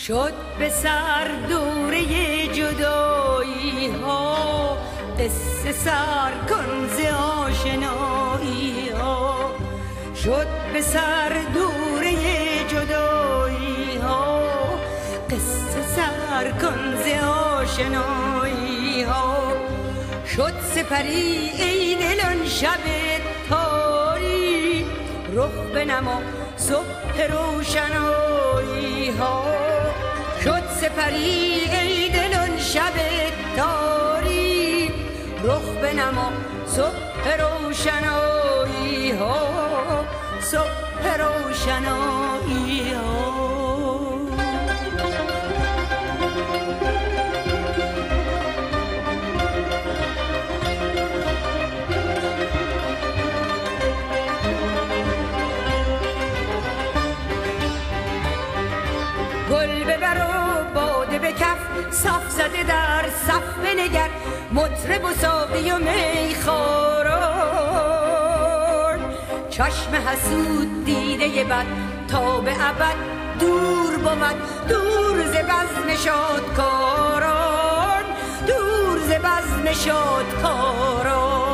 شد به سر دوره جدایی ها، قصه سر کن ز آشنایی ها. شد به سر دوره جدایی ها، قصه سر کن ز آشنایی ها. شد سپری ای دلان شب تاری، رخ بنما صبح روشنایی ها. شد سپری ای دلان شب تاری، رخ بنما صبح روشنایی ها، صبح روشنایی ها. گل ببر و باده به کف، صف زده در صف بنگر، مطرب و ساقی و میخواران. چشم حسود دیده بد تا به ابد دور بود، دور ز بزم شادکاران، دور ز بزم شادکاران.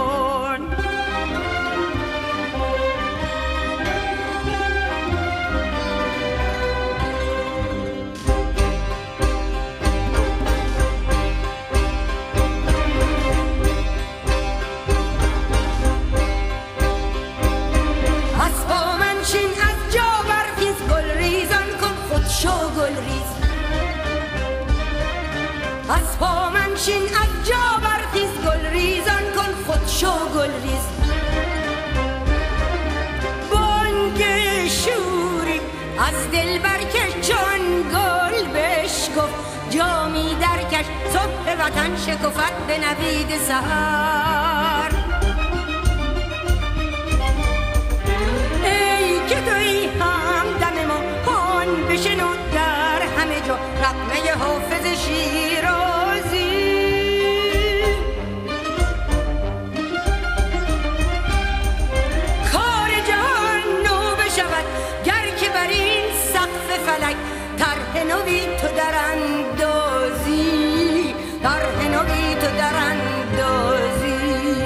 از پا منشین از جا برخیز، گل ریزان کن خود شو گل ریز. بانگ شوری از دل برکش چون گل بشکف، جامی درکش صبح وطن شکفت به نوید سحر. ای که تویی همدم ما، هان بشنو در همه جا نغمه حافظ شیرازی. کار جهان نو بشود گر که بر این سقف فلک طرح نوی تو در اندازی، طرح نوی تو در اندازی.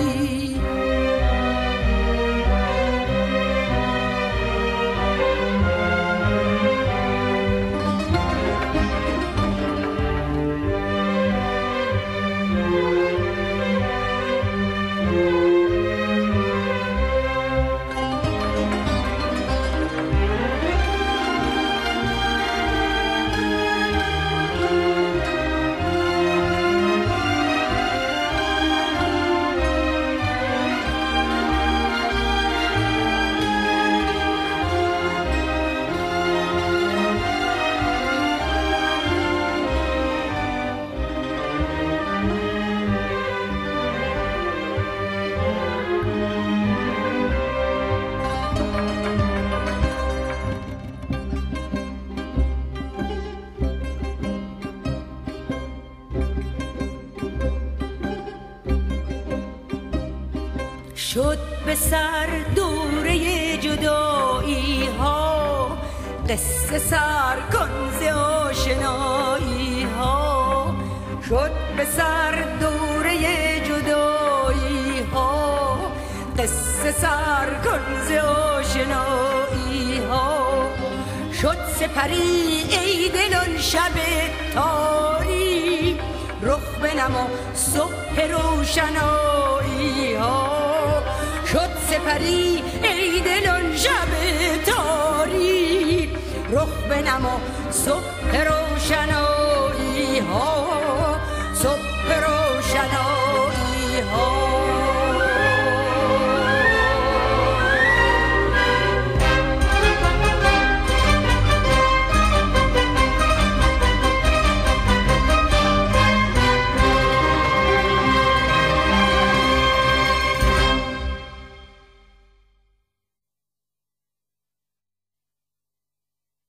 شد به سر دوره جدایی ها، قصه سر کن ز آشنایی ها. شد به سر دوره جدایی ها، قصه سر کن ز آشنایی ها. شد سپری ای دلان شب تاری، رخ بنما صبح روشنایی ها. شد سپری ای دلان شب تاری، رخ بنما صبح روشنایی